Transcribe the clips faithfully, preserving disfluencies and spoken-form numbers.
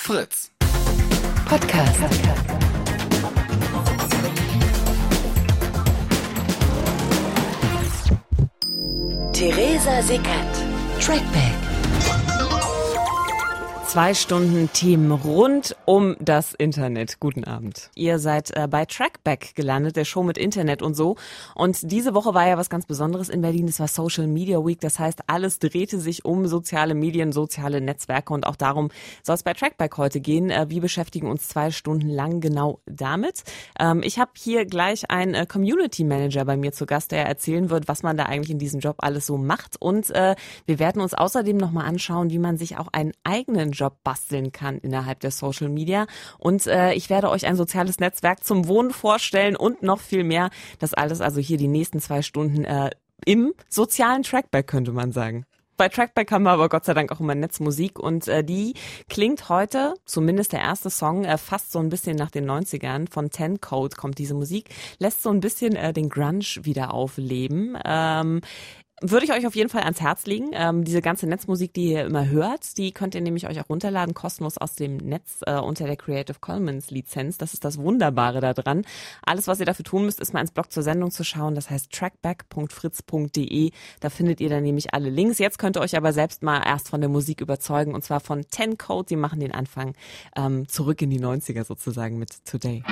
Fritz Podcast. Theresa Sickert. Trackback. Zwei Stunden Themen rund um das Internet. Guten Abend. Ihr seid äh, bei Trackback gelandet, der Show mit Internet und so. Und diese Woche war ja was ganz Besonderes in Berlin. Es war Social Media Week. Das heißt, alles drehte sich um soziale Medien, soziale Netzwerke. Und auch darum soll es bei Trackback heute gehen. Äh, wir beschäftigen uns zwei Stunden lang genau damit. Ähm, ich habe hier gleich einen äh, Community Manager bei mir zu Gast, der erzählen wird, was man da eigentlich in diesem Job alles so macht. Und äh, wir werden uns außerdem nochmal anschauen, wie man sich auch einen eigenen Job basteln kann innerhalb der Social Media. Und äh, ich werde euch ein soziales Netzwerk zum Wohnen vorstellen und noch viel mehr. Das alles also hier die nächsten zwei Stunden äh, im sozialen Trackback, könnte man sagen. Bei Trackback haben wir aber Gott sei Dank auch immer Netzmusik und äh, die klingt heute, zumindest der erste Song, äh, fast so ein bisschen nach den neunzigern. Von Ten Code kommt diese Musik, lässt so ein bisschen äh, den Grunge wieder aufleben. Ähm, Würde ich euch auf jeden Fall ans Herz legen. Ähm, diese ganze Netzmusik, die ihr immer hört, die könnt ihr nämlich euch auch runterladen, kostenlos aus dem Netz äh, unter der Creative Commons Lizenz. Das ist das Wunderbare daran. Alles, was ihr dafür tun müsst, ist mal ins Blog zur Sendung zu schauen. Das heißt trackback punkt fritz punkt de. Da findet ihr dann nämlich alle Links. Jetzt könnt ihr euch aber selbst mal erst von der Musik überzeugen. Und zwar von Ten Code. Die machen den Anfang ähm, zurück in die neunziger sozusagen mit Today.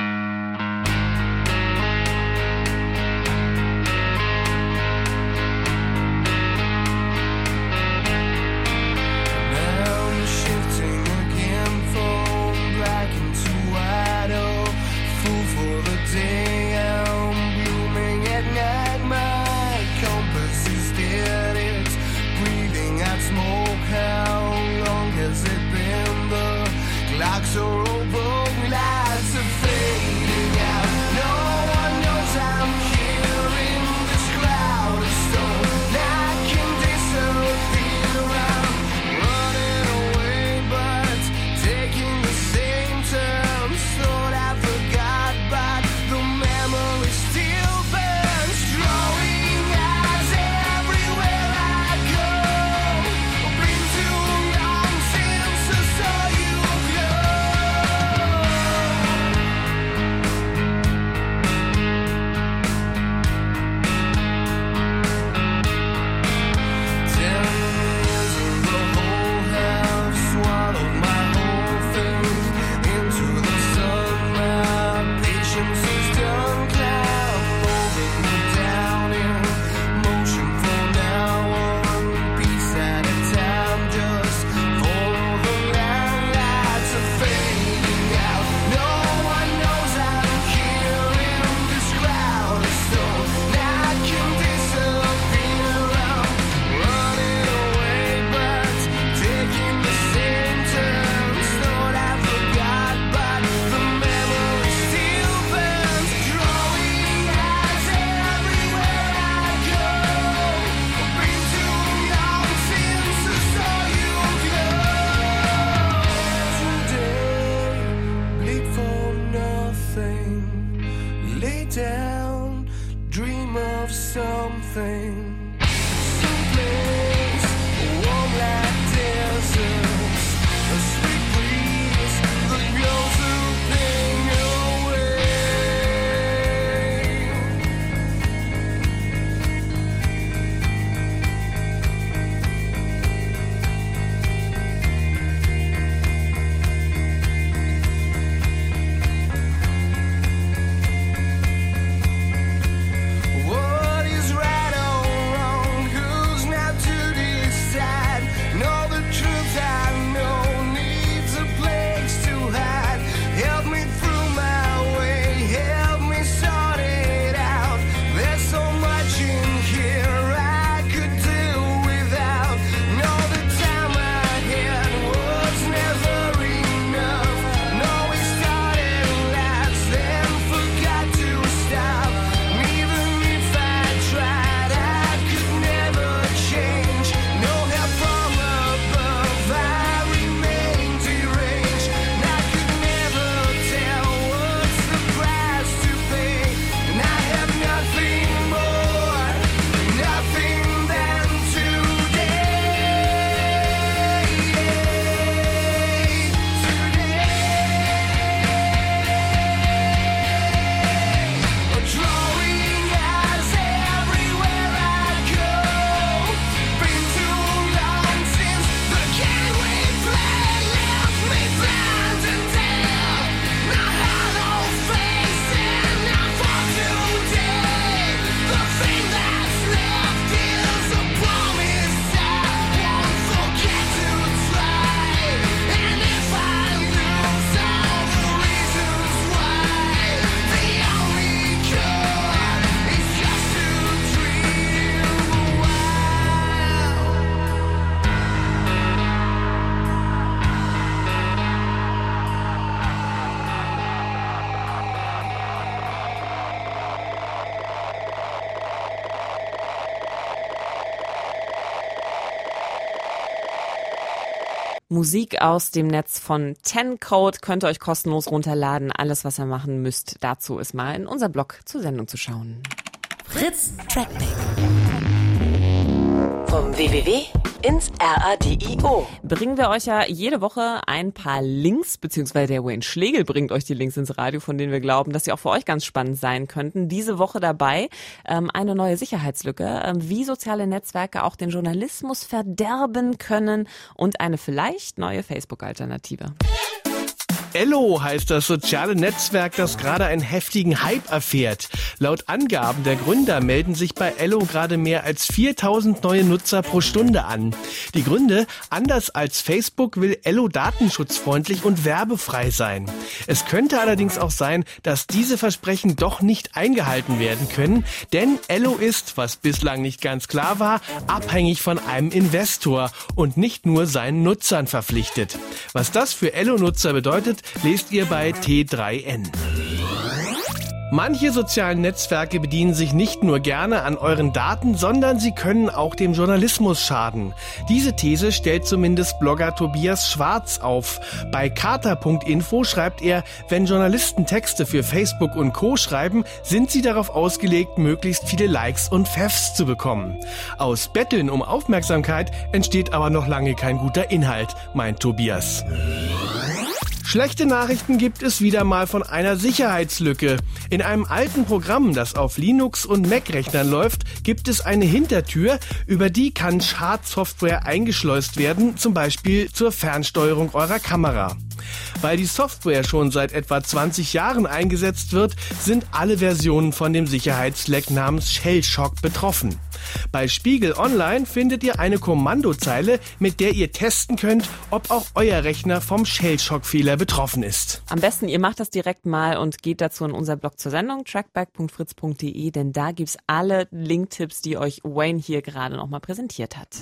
So over, we lights are fading. Musik aus dem Netz von Ten Code könnt ihr euch kostenlos runterladen. Alles, was ihr machen müsst, dazu ist mal in unser Blog zur Sendung zu schauen. Fritz Trackback. Vom W W W ins Radio. Bringen wir euch ja jede Woche ein paar Links, beziehungsweise der Wayne Schlegel bringt euch die Links ins Radio, von denen wir glauben, dass sie auch für euch ganz spannend sein könnten. Diese Woche dabei ähm, eine neue Sicherheitslücke, ähm, wie soziale Netzwerke auch den Journalismus verderben können und eine vielleicht neue Facebook-Alternative. Ello heißt das soziale Netzwerk, das gerade einen heftigen Hype erfährt. Laut Angaben der Gründer melden sich bei Ello gerade mehr als viertausend neue Nutzer pro Stunde an. Die Gründe: anders als Facebook will Ello datenschutzfreundlich und werbefrei sein. Es könnte allerdings auch sein, dass diese Versprechen doch nicht eingehalten werden können, denn Ello ist, was bislang nicht ganz klar war, abhängig von einem Investor und nicht nur seinen Nutzern verpflichtet. Was das für Ello-Nutzer bedeutet, lest ihr bei T drei N. Manche sozialen Netzwerke bedienen sich nicht nur gerne an euren Daten, sondern sie können auch dem Journalismus schaden. Diese These stellt zumindest Blogger Tobias Schwarz auf. Bei Carta Punkt info schreibt er, wenn Journalisten Texte für Facebook und Co. schreiben, sind sie darauf ausgelegt, möglichst viele Likes und Pfeffs zu bekommen. Aus Betteln um Aufmerksamkeit entsteht aber noch lange kein guter Inhalt, meint Tobias. Schlechte Nachrichten gibt es wieder mal von einer Sicherheitslücke. In einem alten Programm, das auf Linux- und Mac-Rechnern läuft, gibt es eine Hintertür, über die kann Schadsoftware eingeschleust werden, zum Beispiel zur Fernsteuerung eurer Kamera. Weil die Software schon seit etwa zwanzig Jahren eingesetzt wird, sind alle Versionen von dem Sicherheitsleck namens Shellshock betroffen. Bei Spiegel Online findet ihr eine Kommandozeile, mit der ihr testen könnt, ob auch euer Rechner vom Shellshock-Fehler betroffen ist. Am besten, ihr macht das direkt mal und geht dazu in unser Blog zur Sendung, trackback punkt fritz punkt de, denn da gibt's alle Linktipps, die euch Wayne hier gerade nochmal präsentiert hat.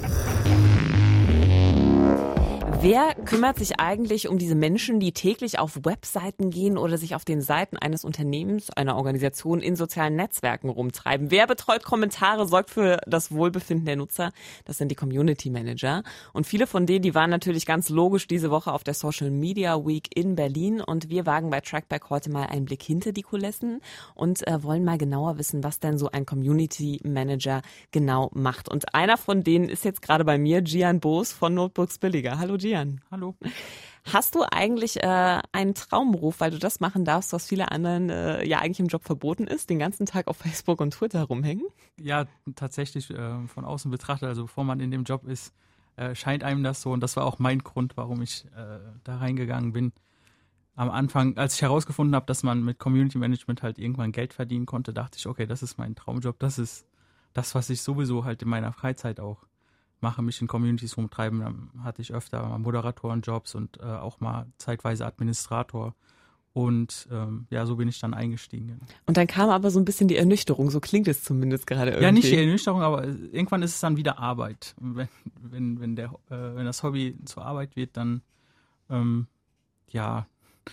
Wer kümmert sich eigentlich um diese Menschen, die täglich auf Webseiten gehen oder sich auf den Seiten eines Unternehmens, einer Organisation in sozialen Netzwerken rumtreiben? Wer betreut Kommentare, sorgt für das Wohlbefinden der Nutzer? Das sind die Community Manager. Und viele von denen, die waren natürlich ganz logisch diese Woche auf der Social Media Week in Berlin. Und wir wagen bei Trackback heute mal einen Blick hinter die Kulissen und äh, wollen mal genauer wissen, was denn so ein Community Manager genau macht. Und einer von denen ist jetzt gerade bei mir, Gian Boos von Notebooks Billiger. Hallo Gian. Hallo. Hast du eigentlich äh, einen Traumberuf, weil du das machen darfst, was viele anderen äh, ja eigentlich im Job verboten ist, den ganzen Tag auf Facebook und Twitter rumhängen? Ja, tatsächlich äh, von außen betrachtet, also bevor man in dem Job ist, äh, scheint einem das so. Und das war auch mein Grund, warum ich äh, da reingegangen bin. Am Anfang, als ich herausgefunden habe, dass man mit Community Management halt irgendwann Geld verdienen konnte, dachte ich, okay, das ist mein Traumjob. Das ist das, was ich sowieso halt in meiner Freizeit auch mache, mich in Communities rumtreiben. Dann hatte ich öfter mal Moderatorenjobs und äh, auch mal zeitweise Administrator. Und ähm, ja, so bin ich dann eingestiegen. Und dann kam aber so ein bisschen die Ernüchterung, so klingt es zumindest gerade irgendwie. Ja, nicht die Ernüchterung, aber irgendwann ist es dann wieder Arbeit. Wenn, wenn, wenn, der, äh, wenn das Hobby zur Arbeit wird, dann ähm, ja,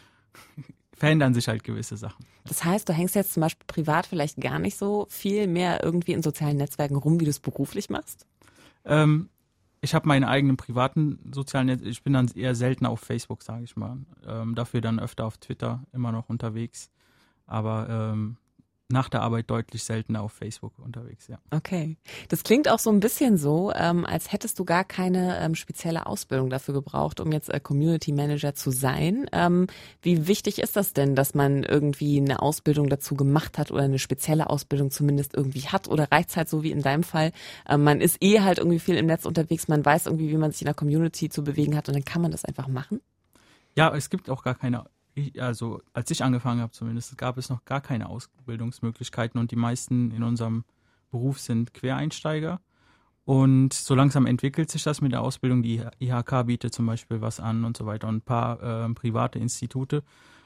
verändern sich halt gewisse Sachen. Das heißt, du hängst jetzt zum Beispiel privat vielleicht gar nicht so viel mehr irgendwie in sozialen Netzwerken rum, wie du es beruflich machst? Ähm, ich habe meine eigenen privaten sozialen Netze. Ich bin dann eher seltener auf Facebook, sage ich mal. Ähm, dafür dann öfter auf Twitter immer noch unterwegs. Aber ähm, nach der Arbeit deutlich seltener auf Facebook unterwegs, ja. Okay. Das klingt auch so ein bisschen so, ähm, als hättest du gar keine ähm, spezielle Ausbildung dafür gebraucht, um jetzt äh, Community Manager zu sein. Ähm, wie wichtig ist das denn, dass man irgendwie eine Ausbildung dazu gemacht hat oder eine spezielle Ausbildung zumindest irgendwie hat? Oder reicht es halt so wie in deinem Fall? Ähm, man ist eh halt irgendwie viel im Netz unterwegs, man weiß irgendwie, wie man sich in der Community zu bewegen hat und dann kann man das einfach machen? Ja, es gibt auch gar keine Ich, also als ich angefangen habe zumindest, gab es noch gar keine Ausbildungsmöglichkeiten und die meisten in unserem Beruf sind Quereinsteiger und so langsam entwickelt sich das mit der Ausbildung. Die I H K bietet zum Beispiel was an und so weiter und ein paar äh, private Institute,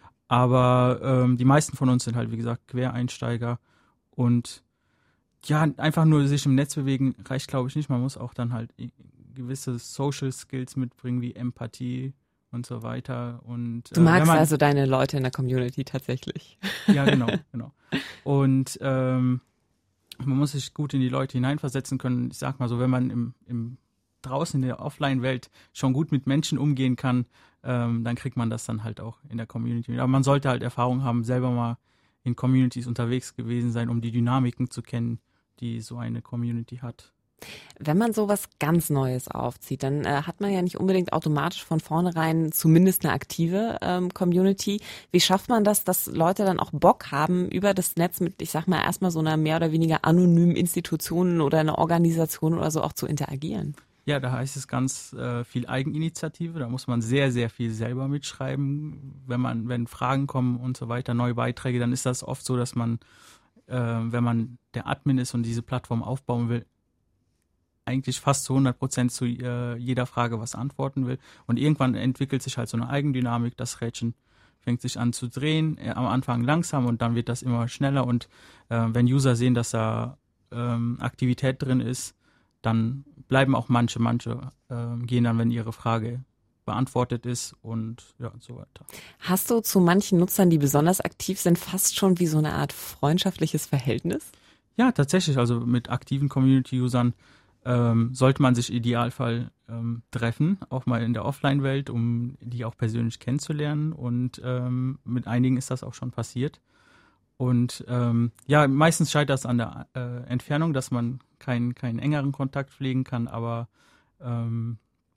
aber ähm, die meisten von uns sind halt wie gesagt Quereinsteiger und ja, einfach nur sich im Netz bewegen reicht glaube ich nicht, man muss auch dann halt gewisse Social Skills mitbringen wie Empathie und so weiter. Und, du magst äh, man, also deine Leute in der Community tatsächlich. Ja, genau, genau. Und ähm, man muss sich gut in die Leute hineinversetzen können. Ich sag mal so, wenn man im, im draußen in der Offline-Welt schon gut mit Menschen umgehen kann, ähm, dann kriegt man das dann halt auch in der Community. Aber man sollte halt Erfahrung haben, selber mal in Communities unterwegs gewesen sein, um die Dynamiken zu kennen, die so eine Community hat. Wenn man sowas ganz Neues aufzieht, dann äh, hat man ja nicht unbedingt automatisch von vornherein zumindest eine aktive ähm, Community. Wie schafft man das, dass Leute dann auch Bock haben, über das Netz mit, ich sag mal, erstmal so einer mehr oder weniger anonymen Institution oder einer Organisation oder so auch zu interagieren? Ja, da heißt es ganz äh, viel Eigeninitiative. Da muss man sehr, sehr viel selber mitschreiben. Wenn man, wenn Fragen kommen und so weiter, neue Beiträge, dann ist das oft so, dass man, äh, wenn man der Admin ist und diese Plattform aufbauen will, eigentlich fast zu hundert Prozent zu äh, jeder Frage was antworten will. Und irgendwann entwickelt sich halt so eine Eigendynamik. Das Rädchen fängt sich an zu drehen, äh, am Anfang langsam und dann wird das immer schneller. Und äh, wenn User sehen, dass da ähm, Aktivität drin ist, dann bleiben auch manche, manche äh, gehen dann, wenn ihre Frage beantwortet ist und ja und so weiter. Hast du zu manchen Nutzern, die besonders aktiv sind, fast schon wie so eine Art freundschaftliches Verhältnis? Ja, tatsächlich. Also mit aktiven Community-Usern ähm, sollte man sich im Idealfall ähm, treffen, auch mal in der Offline-Welt, um die auch persönlich kennenzulernen. Und ähm, mit einigen ist das auch schon passiert. Und ähm, ja, meistens scheitert es an der äh, Entfernung, dass man keinen keinen engeren Kontakt pflegen kann, aber ähm,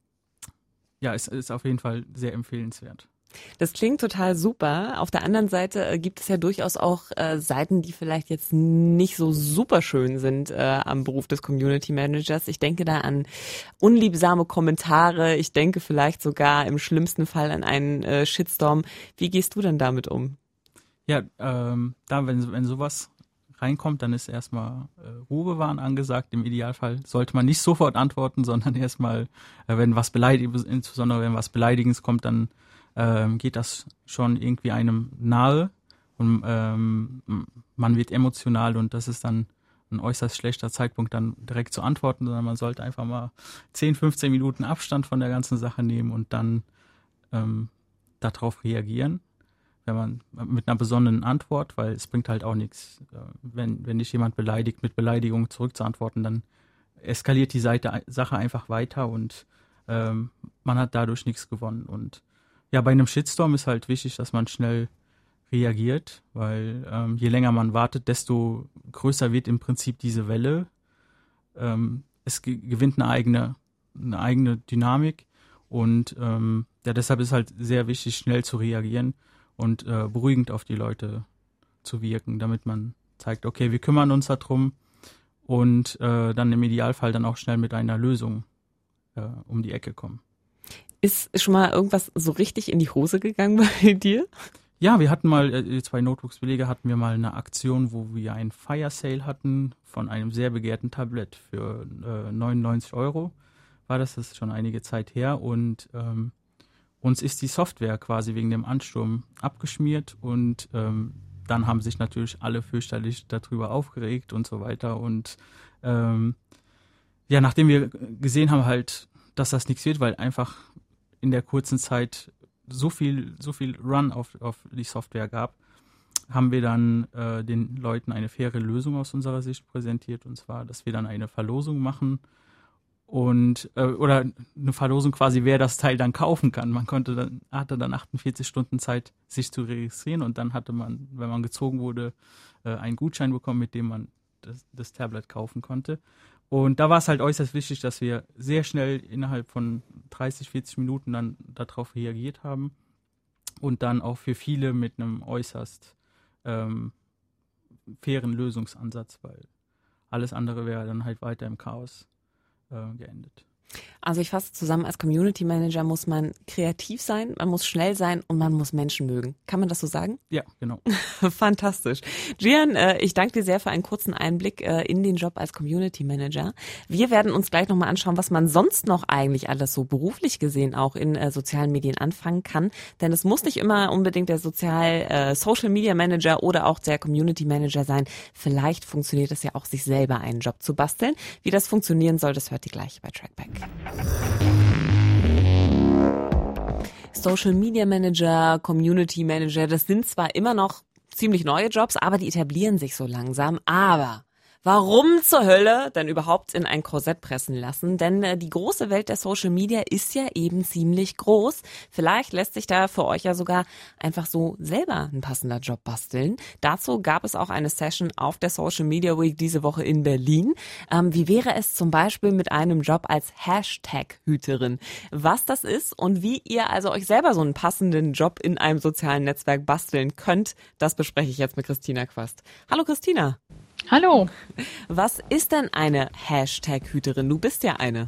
ja, es ist auf jeden Fall sehr empfehlenswert. Das klingt total super. Auf der anderen Seite äh, gibt es ja durchaus auch äh, Seiten, die vielleicht jetzt nicht so super schön sind äh, am Beruf des Community Managers. Ich denke da an unliebsame Kommentare. Ich denke vielleicht sogar im schlimmsten Fall an einen äh, Shitstorm. Wie gehst du denn damit um? Ja, ähm, da wenn, wenn sowas reinkommt, dann ist erstmal äh, Ruhe bewahren angesagt. Im Idealfall sollte man nicht sofort antworten, sondern erstmal, äh, wenn was beleidigendes, insbesondere wenn was Beleidigendes kommt, dann ähm, geht das schon irgendwie einem nahe und ähm, man wird emotional und das ist dann ein äußerst schlechter Zeitpunkt, dann direkt zu antworten, sondern man sollte einfach mal zehn, fünfzehn Minuten Abstand von der ganzen Sache nehmen und dann ähm, darauf reagieren, wenn man mit einer besonderen Antwort, weil es bringt halt auch nichts, wenn, wenn dich jemand beleidigt, mit Beleidigung zurückzuantworten, dann eskaliert die Seite, Sache einfach weiter und ähm, man hat dadurch nichts gewonnen. Und ja, bei einem Shitstorm ist halt wichtig, dass man schnell reagiert, weil ähm, je länger man wartet, desto größer wird im Prinzip diese Welle. Ähm, es ge- gewinnt eine eigene, eine eigene Dynamik und ähm, ja, deshalb ist halt sehr wichtig, schnell zu reagieren und äh, beruhigend auf die Leute zu wirken, damit man zeigt, okay, wir kümmern uns darum und äh, dann im Idealfall dann auch schnell mit einer Lösung äh, um die Ecke kommen. Ist schon mal irgendwas so richtig in die Hose gegangen bei dir? Ja, wir hatten mal, die zwei Notebooks-Belege hatten wir mal eine Aktion, wo wir ein Fire Sale hatten von einem sehr begehrten Tablet für äh, neunundneunzig Euro. War das, das ist schon einige Zeit her und ähm, uns ist die Software quasi wegen dem Ansturm abgeschmiert und ähm, dann haben sich natürlich alle fürchterlich darüber aufgeregt und so weiter. Und ähm, ja, nachdem wir gesehen haben halt, dass das nichts wird, weil einfach in der kurzen Zeit so viel, so viel Run auf, auf die Software gab, haben wir dann äh, den Leuten eine faire Lösung aus unserer Sicht präsentiert. Und zwar, dass wir dann eine Verlosung machen und äh, oder eine Verlosung quasi, wer das Teil dann kaufen kann. Man konnte dann, hatte dann achtundvierzig Stunden Zeit, sich zu registrieren und dann hatte man, wenn man gezogen wurde, äh, einen Gutschein bekommen, mit dem man das, das Tablet kaufen konnte. Und da war es halt äußerst wichtig, dass wir sehr schnell innerhalb von dreißig, vierzig Minuten dann darauf reagiert haben und dann auch für viele mit einem äußerst ähm, fairen Lösungsansatz, weil alles andere wäre dann halt weiter im Chaos äh, geendet. Also ich fasse zusammen, als Community Manager muss man kreativ sein, man muss schnell sein und man muss Menschen mögen. Kann man das so sagen? Ja, genau. Fantastisch. Gian, äh, ich danke dir sehr für einen kurzen Einblick äh, in den Job als Community Manager. Wir werden uns gleich nochmal anschauen, was man sonst noch eigentlich alles so beruflich gesehen auch in äh, sozialen Medien anfangen kann. Denn es muss nicht immer unbedingt der Sozial, äh, Social Media Manager oder auch der Community Manager sein. Vielleicht funktioniert es ja auch, sich selber einen Job zu basteln. Wie das funktionieren soll, das hört ihr gleich bei Trackback. Social Media Manager, Community Manager, das sind zwar immer noch ziemlich neue Jobs, aber die etablieren sich so langsam. Aber Warum zur Hölle denn überhaupt in ein Korsett pressen lassen? Denn äh, die große Welt der Social Media ist ja eben ziemlich groß. Vielleicht lässt sich da für euch ja sogar einfach so selber ein passender Job basteln. Dazu gab es auch eine Session auf der Social Media Week diese Woche in Berlin. Ähm, wie wäre es zum Beispiel mit einem Job als Hashtag-Hüterin? Was das ist und wie ihr also euch selber so einen passenden Job in einem sozialen Netzwerk basteln könnt, das bespreche ich jetzt mit Christina Quast. Hallo Christina. Hallo. Was ist denn eine Hashtag-Hüterin? Du bist ja eine.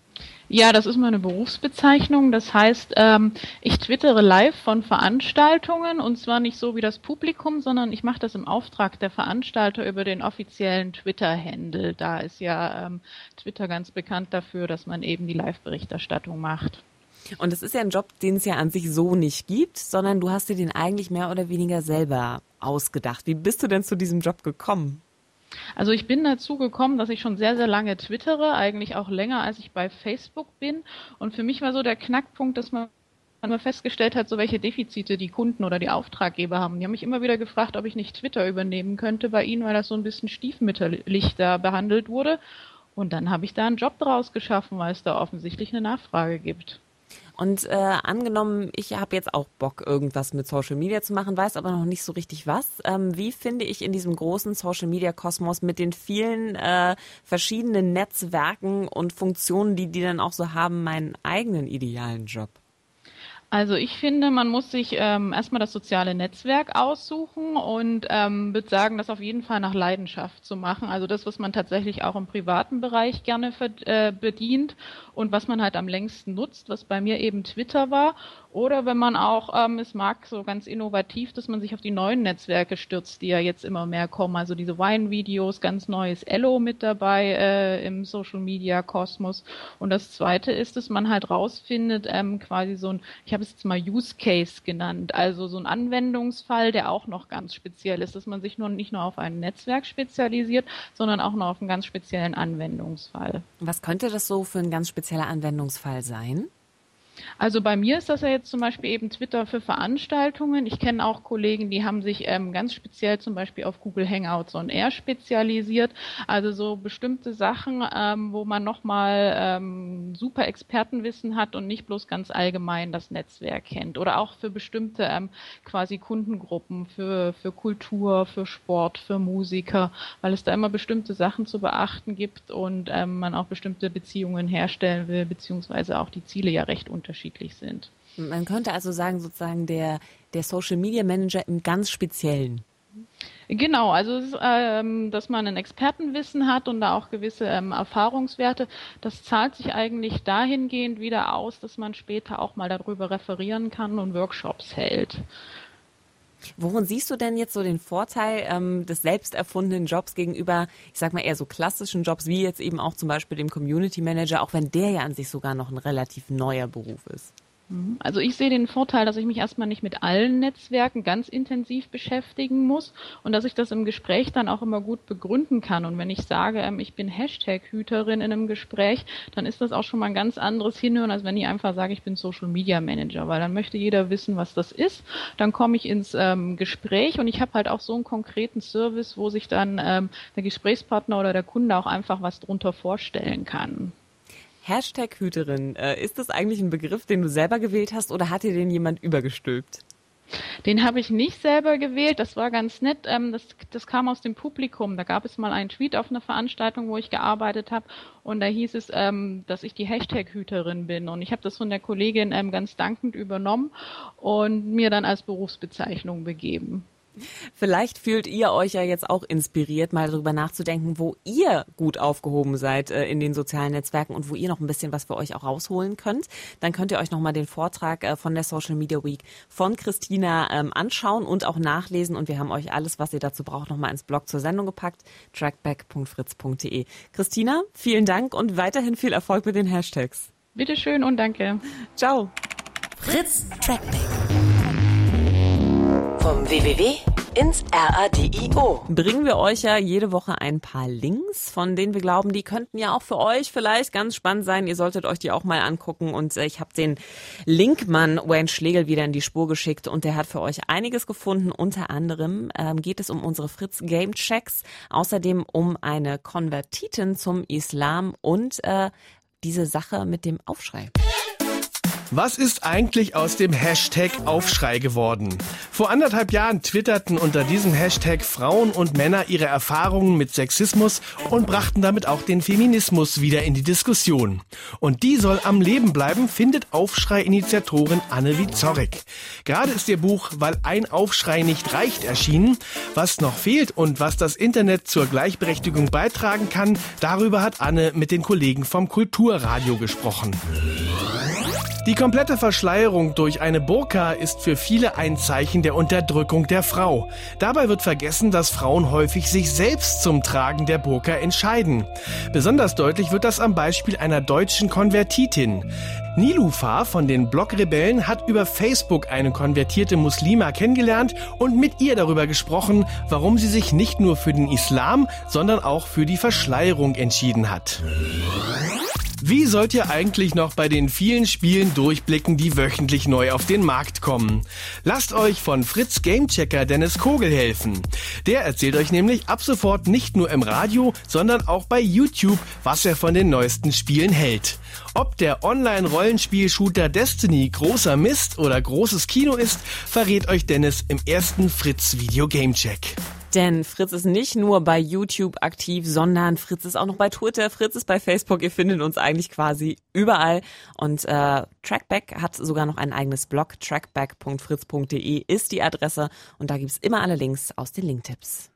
Ja, das ist meine Berufsbezeichnung. Das heißt, ähm, ich twittere live von Veranstaltungen und zwar nicht so wie das Publikum, sondern ich mache das im Auftrag der Veranstalter über den offiziellen Twitter-Handle. Da ist ja ähm, Twitter ganz bekannt dafür, dass man eben die Live-Berichterstattung macht. Und es ist ja ein Job, den es ja an sich so nicht gibt, sondern du hast dir den eigentlich mehr oder weniger selber ausgedacht. Wie bist du denn zu diesem Job gekommen? Also ich bin dazu gekommen, dass ich schon sehr, sehr lange twittere, eigentlich auch länger, als ich bei Facebook bin. Und für mich war so der Knackpunkt, dass man man festgestellt hat, so welche Defizite die Kunden oder die Auftraggeber haben. Die haben mich immer wieder gefragt, ob ich nicht Twitter übernehmen könnte bei ihnen, weil das so ein bisschen stiefmütterlich da behandelt wurde. Und dann habe ich da einen Job draus geschaffen, weil es da offensichtlich eine Nachfrage gibt. Und äh, angenommen, ich habe jetzt auch Bock, irgendwas mit Social Media zu machen, weiß aber noch nicht so richtig was. Ähm, wie finde ich in diesem großen Social Media Kosmos mit den vielen äh, verschiedenen Netzwerken und Funktionen, die die dann auch so haben, meinen eigenen idealen Job? Also ich finde, man muss sich ähm, erstmal das soziale Netzwerk aussuchen und ähm, würde sagen, das auf jeden Fall nach Leidenschaft zu machen. Also das, was man tatsächlich auch im privaten Bereich gerne äh, bedient und was man halt am längsten nutzt, was bei mir eben Twitter war. Oder wenn man auch, ähm, es mag so ganz innovativ, dass man sich auf die neuen Netzwerke stürzt, die ja jetzt immer mehr kommen. Also diese Wine-Videos, ganz neues Ello mit dabei äh, im Social-Media-Kosmos. Und das Zweite ist, dass man halt rausfindet, ähm, quasi so ein, ich habe es jetzt mal Use Case genannt, also so ein Anwendungsfall, der auch noch ganz speziell ist, dass man sich nur nicht nur auf ein Netzwerk spezialisiert, sondern auch noch auf einen ganz speziellen Anwendungsfall. Was könnte das so für ein ganz spezieller Anwendungsfall sein? Also bei mir ist das ja jetzt zum Beispiel eben Twitter für Veranstaltungen. Ich kenne auch Kollegen, die haben sich ähm, ganz speziell zum Beispiel auf Google Hangouts on Air spezialisiert. Also so bestimmte Sachen, ähm, wo man nochmal ähm, super Expertenwissen hat und nicht bloß ganz allgemein das Netzwerk kennt. Oder auch für bestimmte ähm, quasi Kundengruppen, für, für Kultur, für Sport, für Musiker, weil es da immer bestimmte Sachen zu beachten gibt und ähm, man auch bestimmte Beziehungen herstellen will, beziehungsweise auch die Ziele ja recht unterschiedlich unterschiedlich sind. Man könnte also sagen, sozusagen der, der Social Media Manager im ganz Speziellen. Genau, also es ist, ähm, dass man ein Expertenwissen hat und da auch gewisse ähm, Erfahrungswerte. Das zahlt sich eigentlich dahingehend wieder aus, dass man später auch mal darüber referieren kann und Workshops hält. Worin siehst du denn jetzt so den Vorteil ähm, des selbst erfundenen Jobs gegenüber, ich sag mal eher so klassischen Jobs, wie jetzt eben auch zum Beispiel dem Community Manager, auch wenn der ja an sich sogar noch ein relativ neuer Beruf ist? Also ich sehe den Vorteil, dass ich mich erstmal nicht mit allen Netzwerken ganz intensiv beschäftigen muss und dass ich das im Gespräch dann auch immer gut begründen kann. Und wenn ich sage, ich bin Hashtag-Hüterin in einem Gespräch, dann ist das auch schon mal ein ganz anderes Hinhören, als wenn ich einfach sage, ich bin Social Media Manager, weil dann möchte jeder wissen, was das ist. Dann komme ich ins ähm, Gespräch und ich habe halt auch so einen konkreten Service, wo sich dann ähm, der Gesprächspartner oder der Kunde auch einfach was drunter vorstellen kann. Hashtag Hüterin, äh, ist das eigentlich ein Begriff, den du selber gewählt hast oder hat dir den jemand übergestülpt? Den habe ich nicht selber gewählt, das war ganz nett, ähm, das, das kam aus dem Publikum. Da gab es mal einen Tweet auf einer Veranstaltung, wo ich gearbeitet habe und da hieß es, ähm, dass ich die Hashtag-Hüterin bin und ich habe das von der Kollegin ähm, ganz dankend übernommen und mir dann als Berufsbezeichnung begeben. Vielleicht fühlt ihr euch ja jetzt auch inspiriert, mal darüber nachzudenken, wo ihr gut aufgehoben seid äh, in den sozialen Netzwerken und wo ihr noch ein bisschen was für euch auch rausholen könnt. Dann könnt ihr euch nochmal den Vortrag äh, von der Social Media Week von Christina ähm, anschauen und auch nachlesen. Und wir haben euch alles, was ihr dazu braucht, nochmal ins Blog zur Sendung gepackt, trackback punkt fritz punkt de. Christina, vielen Dank und weiterhin viel Erfolg mit den Hashtags. Bitteschön und danke. Ciao. Fritz Trackback. Vom w w w punkt ins R A D I O. Bringen wir euch ja jede Woche ein paar Links, von denen wir glauben, die könnten ja auch für euch vielleicht ganz spannend sein. Ihr solltet euch die auch mal angucken. Und äh, ich habe den Linkmann Wayne Schlegel wieder in die Spur geschickt und der hat für euch einiges gefunden. Unter anderem ähm, geht es um unsere Fritz Game Checks, außerdem um eine Konvertitin zum Islam und äh, diese Sache mit dem Aufschrei. Was ist eigentlich aus dem Hashtag Aufschrei geworden? Vor anderthalb Jahren twitterten unter diesem Hashtag Frauen und Männer ihre Erfahrungen mit Sexismus und brachten damit auch den Feminismus wieder in die Diskussion. Und die soll am Leben bleiben, findet Aufschrei-Initiatorin Anne Wieczorek. Gerade ist ihr Buch Weil ein Aufschrei nicht reicht erschienen. Was noch fehlt und was das Internet zur Gleichberechtigung beitragen kann, darüber hat Anne mit den Kollegen vom Kulturradio gesprochen. Die komplette Verschleierung durch eine Burka ist für viele ein Zeichen der Unterdrückung der Frau. Dabei wird vergessen, dass Frauen häufig sich selbst zum Tragen der Burka entscheiden. Besonders deutlich wird das am Beispiel einer deutschen Konvertitin. Nilufar von den Blogrebellen hat über Facebook eine konvertierte Muslima kennengelernt und mit ihr darüber gesprochen, warum sie sich nicht nur für den Islam, sondern auch für die Verschleierung entschieden hat. Wie sollt ihr eigentlich noch bei den vielen Spielen durchblicken, die wöchentlich neu auf den Markt kommen? Lasst euch von Fritz Gamechecker Dennis Kogel helfen. Der erzählt euch nämlich ab sofort nicht nur im Radio, sondern auch bei YouTube, was er von den neuesten Spielen hält. Ob der Online-Rollenspiel-Shooter Destiny großer Mist oder großes Kino ist, verrät euch Dennis im ersten Fritz Video Gamecheck. Denn Fritz ist nicht nur bei YouTube aktiv, sondern Fritz ist auch noch bei Twitter, Fritz ist bei Facebook. Ihr findet uns eigentlich quasi überall. Und äh, Trackback hat sogar noch ein eigenes Blog. trackback punkt fritz punkt de ist die Adresse. Und da gibt's immer alle Links aus den Linktipps.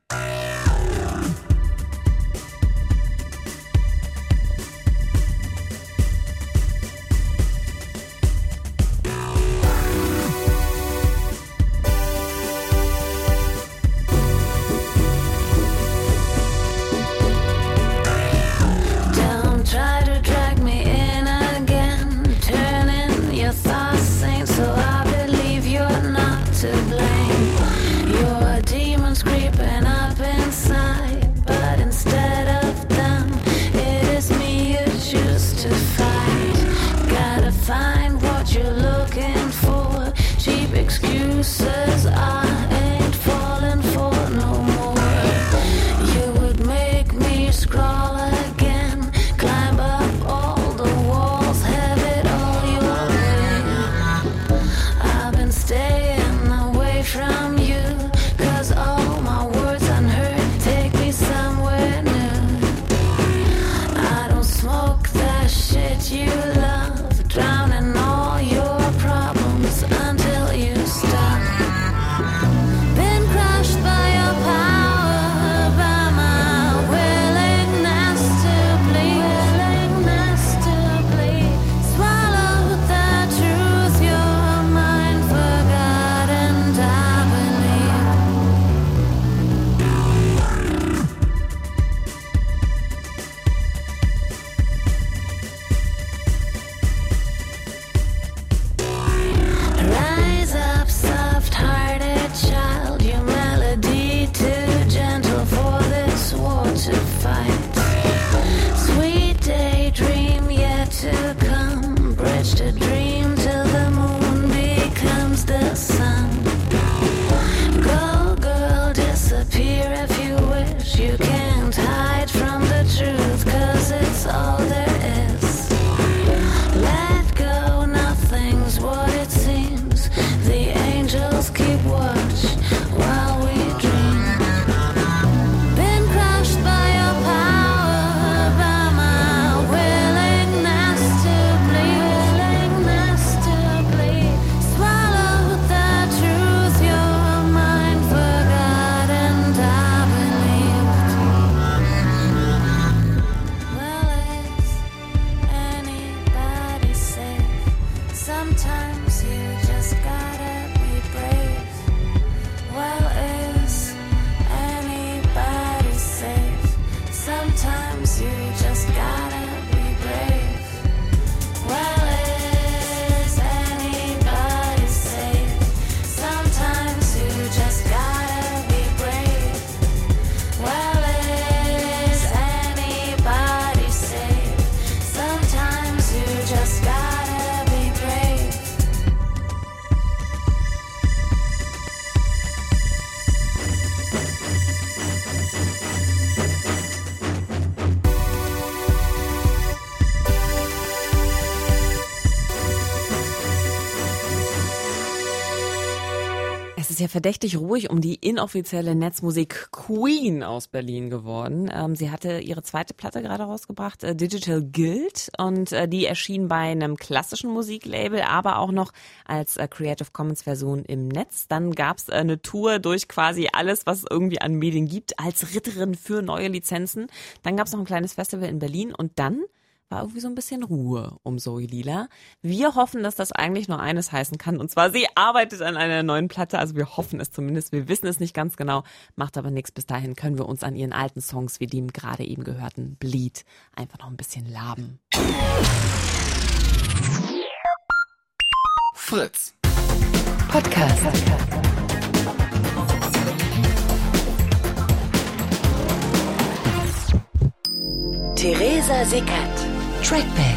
Excuses I ain't falling for no more. You would make me scroll again, climb up all the walls, have it all your way. I've been staying away from you, cause all my words unheard take me somewhere new. I don't smoke that shit you love, drowning all your problems until you stop. ist ja verdächtig ruhig um die inoffizielle Netzmusik Queen aus Berlin geworden. Ähm, sie hatte ihre zweite Platte gerade rausgebracht, äh, Digital Guild, und äh, die erschien bei einem klassischen Musiklabel, aber auch noch als äh, Creative Commons Version im Netz. Dann gab's äh, eine Tour durch quasi alles, was es irgendwie an Medien gibt, als Ritterin für neue Lizenzen. Dann gab's noch ein kleines Festival in Berlin und dann war irgendwie so ein bisschen Ruhe um Zoe Lila. Wir hoffen, dass das eigentlich nur eines heißen kann, und zwar, sie arbeitet an einer neuen Platte. Also wir hoffen es zumindest, wir wissen es nicht ganz genau, macht aber nichts. Bis dahin können wir uns an ihren alten Songs, wie dem gerade eben gehörten Bleed, einfach noch ein bisschen laben. Fritz Podcast. Theresa Sickert, Trackback.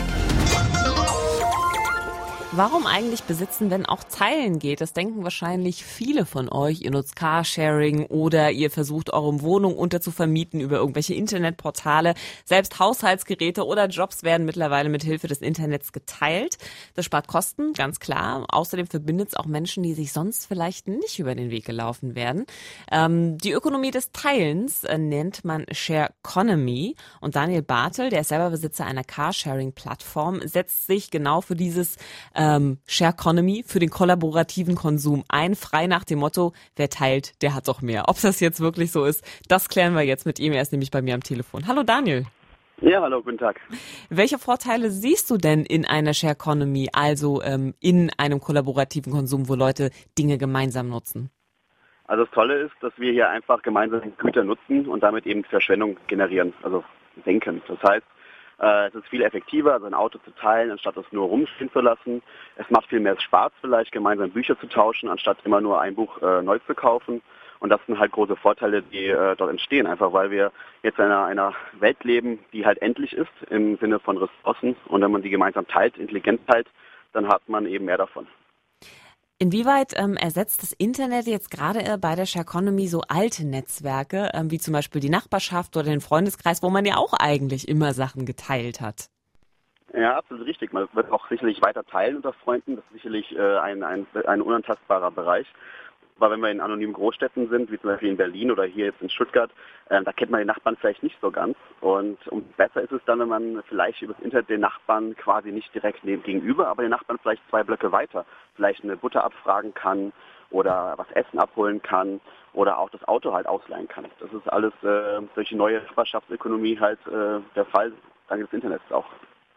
Warum eigentlich besitzen, wenn auch teilen geht? Das denken wahrscheinlich viele von euch. Ihr nutzt Carsharing oder ihr versucht, eure Wohnung unterzuvermieten über irgendwelche Internetportale. Selbst Haushaltsgeräte oder Jobs werden mittlerweile mit Hilfe des Internets geteilt. Das spart Kosten, ganz klar. Außerdem verbindet es auch Menschen, die sich sonst vielleicht nicht über den Weg gelaufen wären. Ähm, die Ökonomie des Teilens äh, nennt man Shareconomy. Und Daniel Bartel, der ist selber Besitzer einer Carsharing-Plattform, setzt sich genau für dieses äh, Ähm, Shareconomy, für den kollaborativen Konsum ein, frei nach dem Motto, wer teilt, der hat doch mehr. Ob das jetzt wirklich so ist, das klären wir jetzt mit ihm. Er ist nämlich bei mir am Telefon. Hallo Daniel. Ja, hallo, guten Tag. Welche Vorteile siehst du denn in einer Shareconomy, also ähm, in einem kollaborativen Konsum, wo Leute Dinge gemeinsam nutzen? Also das Tolle ist, dass wir hier einfach gemeinsam Güter nutzen und damit eben Verschwendung generieren, also senken. Das heißt, Äh, es ist viel effektiver, also ein Auto zu teilen, anstatt es nur rumstehen zu lassen. Es macht viel mehr Spaß vielleicht, gemeinsam Bücher zu tauschen, anstatt immer nur ein Buch äh, neu zu kaufen. Und das sind halt große Vorteile, die äh, dort entstehen, einfach weil wir jetzt in einer, einer Welt leben, die halt endlich ist im Sinne von Ressourcen. Und wenn man die gemeinsam teilt, intelligent teilt, dann hat man eben mehr davon. Inwieweit ähm, ersetzt das Internet jetzt gerade äh, bei der Shareconomy so alte Netzwerke, ähm, wie zum Beispiel die Nachbarschaft oder den Freundeskreis, wo man ja auch eigentlich immer Sachen geteilt hat? Ja, absolut richtig. Man wird auch sicherlich weiter teilen unter Freunden. Das ist sicherlich äh, ein, ein, ein unantastbarer Bereich. Aber wenn wir in anonymen Großstädten sind, wie zum Beispiel in Berlin oder hier jetzt in Stuttgart, äh, da kennt man die Nachbarn vielleicht nicht so ganz. Und um, besser ist es dann, wenn man vielleicht über das Internet den Nachbarn quasi nicht direkt neben gegenüber, aber den Nachbarn vielleicht zwei Blöcke weiter vielleicht eine Butter abfragen kann oder was Essen abholen kann oder auch das Auto halt ausleihen kann. Das ist alles äh, durch die neue Nachbarschaftsökonomie halt äh, der Fall, dank des Internets auch.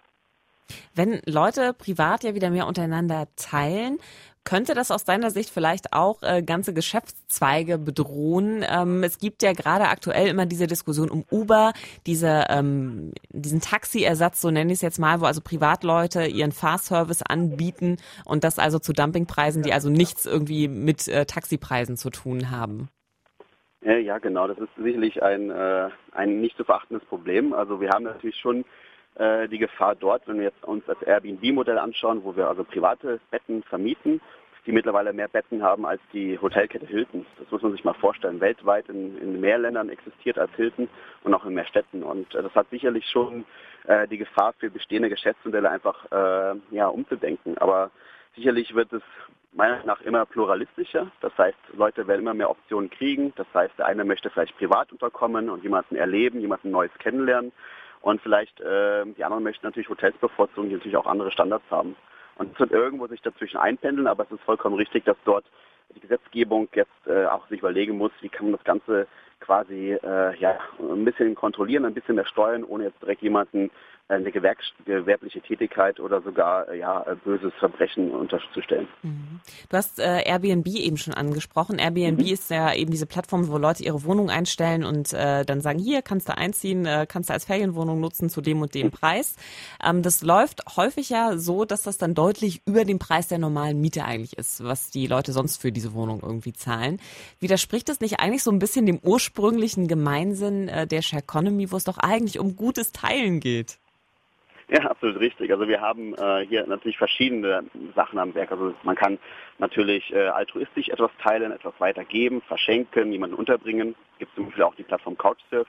Wenn Leute privat ja wieder mehr untereinander teilen, könnte das aus deiner Sicht vielleicht auch äh, ganze Geschäftszweige bedrohen? Ähm, es gibt ja gerade aktuell immer diese Diskussion um Uber, diese, ähm, diesen Taxiersatz, so nenne ich es jetzt mal, wo also Privatleute ihren Fahrservice anbieten und das also zu Dumpingpreisen, die also nichts irgendwie mit äh, Taxipreisen zu tun haben. Ja, ja, genau. Das ist sicherlich ein, äh, ein nicht zu verachtendes Problem. Also wir haben natürlich schon äh, die Gefahr dort, wenn wir jetzt uns das Airbnb-Modell anschauen, wo wir also private Betten vermieten, die mittlerweile mehr Betten haben als die Hotelkette Hilton. Das muss man sich mal vorstellen. Weltweit in, in mehr Ländern existiert als Hilton und auch in mehr Städten. Und äh, das hat sicherlich schon äh, die Gefahr für bestehende Geschäftsmodelle einfach äh, ja, umzudenken. Aber sicherlich wird es meiner Meinung nach immer pluralistischer. Das heißt, Leute werden immer mehr Optionen kriegen. Das heißt, der eine möchte vielleicht privat unterkommen und jemanden erleben, jemanden Neues kennenlernen. Und vielleicht äh, die anderen möchten natürlich Hotels bevorzugen, die natürlich auch andere Standards haben. Und es wird irgendwo sich dazwischen einpendeln, aber es ist vollkommen richtig, dass dort die Gesetzgebung jetzt äh, auch sich überlegen muss, wie kann man das Ganze quasi äh, ja, ein bisschen kontrollieren, ein bisschen mehr steuern, ohne jetzt direkt jemanden äh, eine gewerk gewerbliche Tätigkeit oder sogar äh, ja, böses Verbrechen unterzustellen. Mhm. Du hast äh, Airbnb eben schon angesprochen. Airbnb mhm. ist ja eben diese Plattform, wo Leute ihre Wohnung einstellen und äh, dann sagen, hier kannst du einziehen, äh, kannst du als Ferienwohnung nutzen zu dem und dem Preis. Ähm, das läuft häufig ja so, dass das dann deutlich über dem Preis der normalen Miete eigentlich ist, was die Leute sonst für diese Wohnung irgendwie zahlen. Widerspricht das nicht eigentlich so ein bisschen dem ursprünglichen Gemeinsinn äh, der Shareconomy, wo es doch eigentlich um gutes Teilen geht? Ja, absolut richtig. Also wir haben äh, hier natürlich verschiedene Sachen am Werk. Also man kann natürlich äh, altruistisch etwas teilen, etwas weitergeben, verschenken, jemanden unterbringen. Es gibt zum Beispiel auch die Plattform Couchsurfing,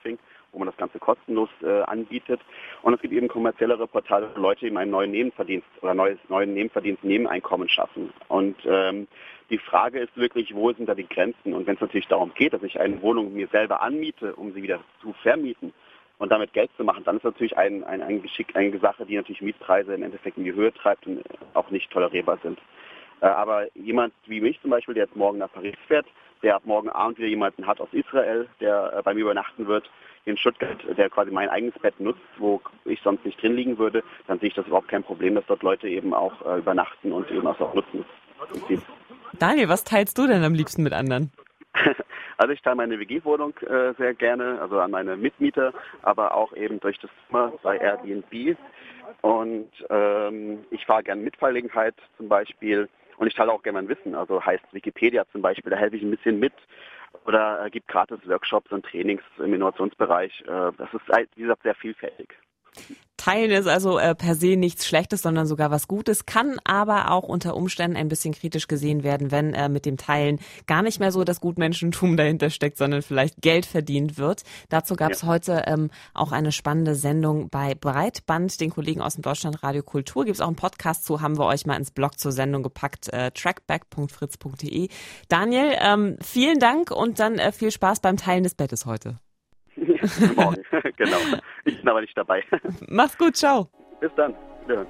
wo man das Ganze kostenlos äh, anbietet. Und es gibt eben kommerziellere Portale, wo Leute eben einen neuen Nebenverdienst oder neues neuen Nebenverdienst, Nebeneinkommen schaffen. Und ähm, die Frage ist wirklich, wo sind da die Grenzen? Und wenn es natürlich darum geht, dass ich eine Wohnung mir selber anmiete, um sie wieder zu vermieten und damit Geld zu machen, dann ist natürlich ein, ein, ein Geschick, eine Sache, die natürlich Mietpreise im Endeffekt in die Höhe treibt und auch nicht tolerierbar sind. Äh, aber jemand wie mich zum Beispiel, der jetzt morgen nach Paris fährt, der ab morgen Abend wieder jemanden hat aus Israel, der äh, bei mir übernachten wird, in Stuttgart, der quasi mein eigenes Bett nutzt, wo ich sonst nicht drin liegen würde, dann sehe ich das überhaupt kein Problem, dass dort Leute eben auch äh, übernachten und eben auch nutzen. Daniel, was teilst du denn am liebsten mit anderen? Also ich teile meine W G-Wohnung äh, sehr gerne, also an meine Mitmieter, aber auch eben durch das Zimmer bei Airbnb. Und ähm, ich fahre gerne Mitfahrgelegenheit zum Beispiel. Und ich teile auch gerne mein Wissen, also heißt Wikipedia zum Beispiel, da helfe ich ein bisschen mit oder äh, gibt gratis Workshops und Trainings im Innovationsbereich. Äh, das ist, wie gesagt, sehr vielfältig. Teilen ist also äh, per se nichts Schlechtes, sondern sogar was Gutes, kann aber auch unter Umständen ein bisschen kritisch gesehen werden, wenn äh, mit dem Teilen gar nicht mehr so das Gutmenschentum dahinter steckt, sondern vielleicht Geld verdient wird. Dazu gab es ja. heute ähm, auch eine spannende Sendung bei Breitband, den Kollegen aus dem Deutschlandradio Kultur. Gibt es auch einen Podcast zu, haben wir euch mal ins Blog zur Sendung gepackt, äh, trackback punkt fritz punkt de. Daniel, ähm, vielen Dank und dann äh, viel Spaß beim Teilen des Bettes heute. Morgen, genau. Ich bin aber nicht dabei. Mach's gut, ciao. Bis dann. Wiederhören.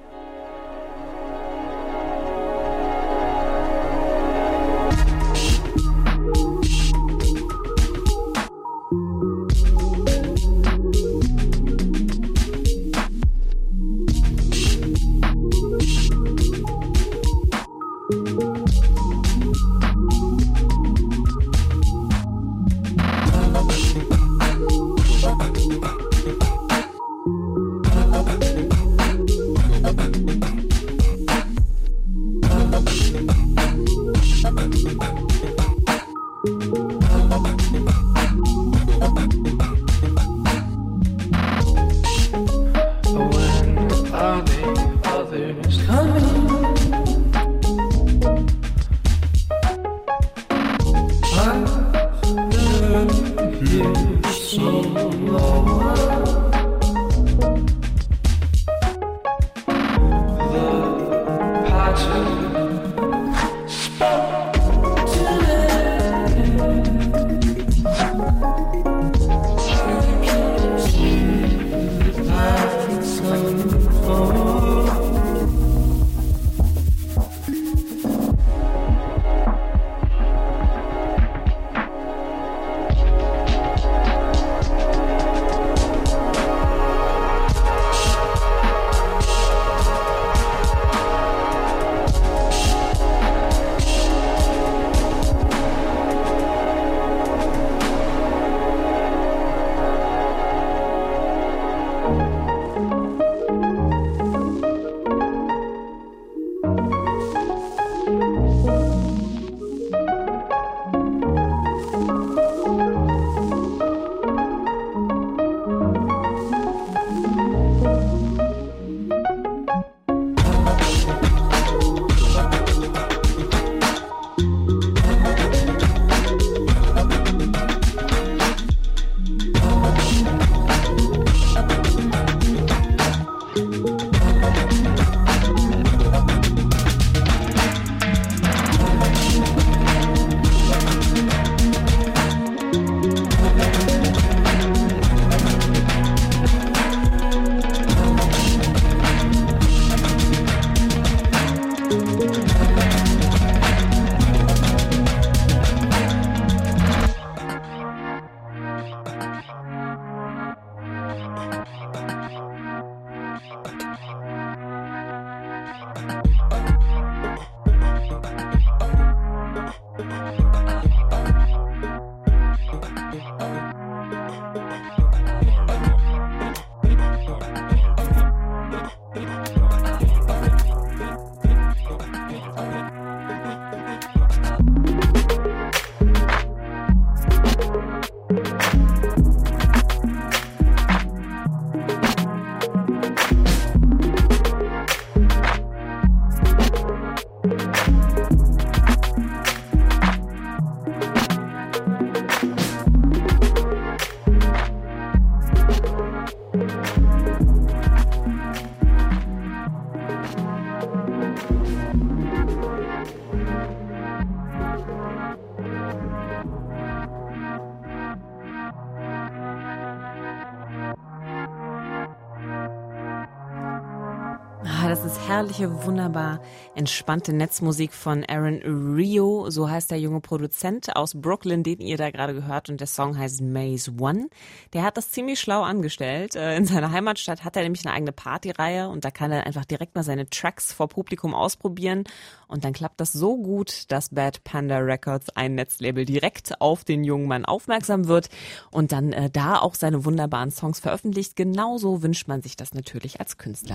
herrliche, wunderbar entspannte Netzmusik von Aaron Rio, so heißt der junge Produzent aus Brooklyn, den ihr da gerade gehört, und der Song heißt Maze One. Der hat das ziemlich schlau angestellt. In seiner Heimatstadt hat er nämlich eine eigene Partyreihe und da kann er einfach direkt mal seine Tracks vor Publikum ausprobieren und dann klappt das so gut, dass Bad Panda Records, ein Netzlabel, direkt auf den jungen Mann aufmerksam wird und dann äh, da auch seine wunderbaren Songs veröffentlicht. Genauso wünscht man sich das natürlich als Künstler.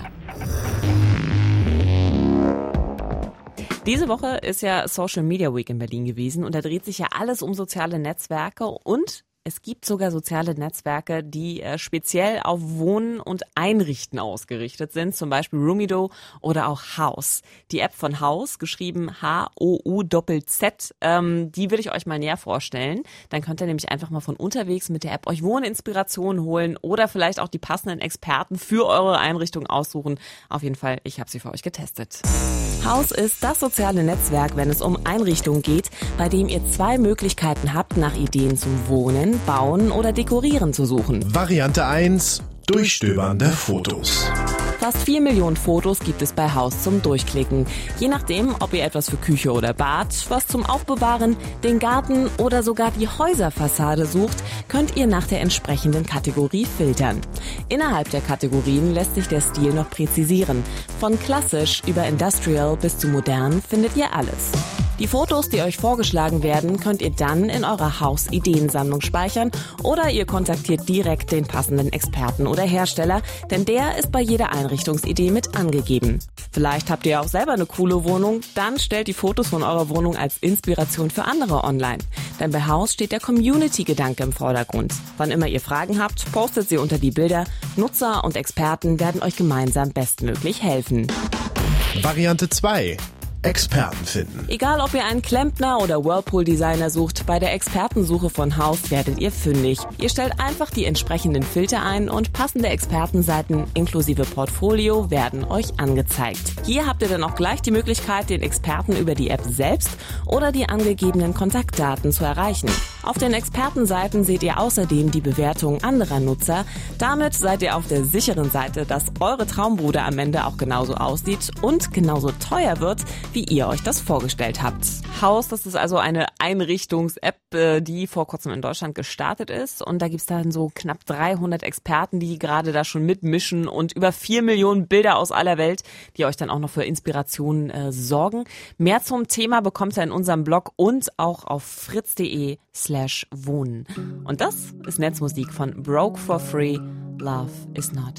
Diese Woche ist ja Social Media Week in Berlin gewesen und da dreht sich ja alles um soziale Netzwerke und es gibt sogar soziale Netzwerke, die äh, speziell auf Wohnen und Einrichten ausgerichtet sind, zum Beispiel Roomido oder auch House. Die App von House, geschrieben H O U Z Z, ähm, die will ich euch mal näher vorstellen. Dann könnt ihr nämlich einfach mal von unterwegs mit der App euch Wohninspirationen holen oder vielleicht auch die passenden Experten für eure Einrichtung aussuchen. Auf jeden Fall, ich habe sie für euch getestet. House ist das soziale Netzwerk, wenn es um Einrichtungen geht, bei dem ihr zwei Möglichkeiten habt, nach Ideen zum Wohnen, Bauen oder Dekorieren zu suchen. Variante eins. Durchstöbern der Fotos. Fast vier Millionen Fotos gibt es bei House zum Durchklicken. Je nachdem, ob ihr etwas für Küche oder Bad, was zum Aufbewahren, den Garten oder sogar die Häuserfassade sucht, könnt ihr nach der entsprechenden Kategorie filtern. Innerhalb der Kategorien lässt sich der Stil noch präzisieren. Von klassisch über Industrial bis zu modern findet ihr alles. Die Fotos, die euch vorgeschlagen werden, könnt ihr dann in eurer Haus-Ideensammlung speichern oder ihr kontaktiert direkt den passenden Experten oder Hersteller, denn der ist bei jeder Einrichtungsidee mit angegeben. Vielleicht habt ihr auch selber eine coole Wohnung, dann stellt die Fotos von eurer Wohnung als Inspiration für andere online. Denn bei Haus steht der Community-Gedanke im Vordergrund. Wann immer ihr Fragen habt, postet sie unter die Bilder. Nutzer und Experten werden euch gemeinsam bestmöglich helfen. Variante zwei. Experten finden. Egal, ob ihr einen Klempner oder Whirlpool-Designer sucht, bei der Expertensuche von House werdet ihr fündig. Ihr stellt einfach die entsprechenden Filter ein und passende Expertenseiten inklusive Portfolio werden euch angezeigt. Hier habt ihr dann auch gleich die Möglichkeit, den Experten über die App selbst oder die angegebenen Kontaktdaten zu erreichen. Auf den Expertenseiten seht ihr außerdem die Bewertungen anderer Nutzer. Damit seid ihr auf der sicheren Seite, dass eure Traumbude am Ende auch genauso aussieht und genauso teuer wird, wie ihr euch das vorgestellt habt. House, das ist also eine Einrichtungs-App, die vor kurzem in Deutschland gestartet ist. Und da gibt's dann so knapp dreihundert Experten, die gerade da schon mitmischen und über vier Millionen Bilder aus aller Welt, die euch dann auch noch für Inspirationen äh, sorgen. Mehr zum Thema bekommt ihr in unserem Blog und auch auf fritz.de slash wohnen. Und das ist Netzmusik von Broke for Free. Love is not.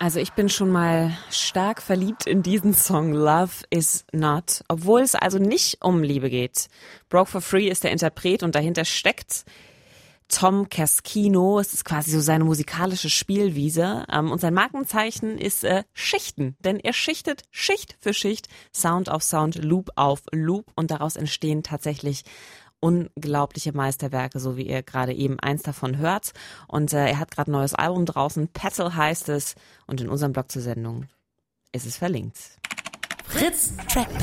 Also ich bin schon mal stark verliebt in diesen Song Love is Not, obwohl es also nicht um Liebe geht. Broke for Free ist der Interpret und dahinter steckt Tom Caskino. Es ist quasi so seine musikalische Spielwiese. Ähm, und sein Markenzeichen ist äh, Schichten, denn er schichtet Schicht für Schicht, Sound auf Sound, Loop auf Loop und daraus entstehen tatsächlich unglaubliche Meisterwerke, so wie ihr gerade eben eins davon hört. Und äh, er hat gerade ein neues Album draußen, Petal heißt es. Und in unserem Blog zur Sendung ist es verlinkt. Fritz Trackback.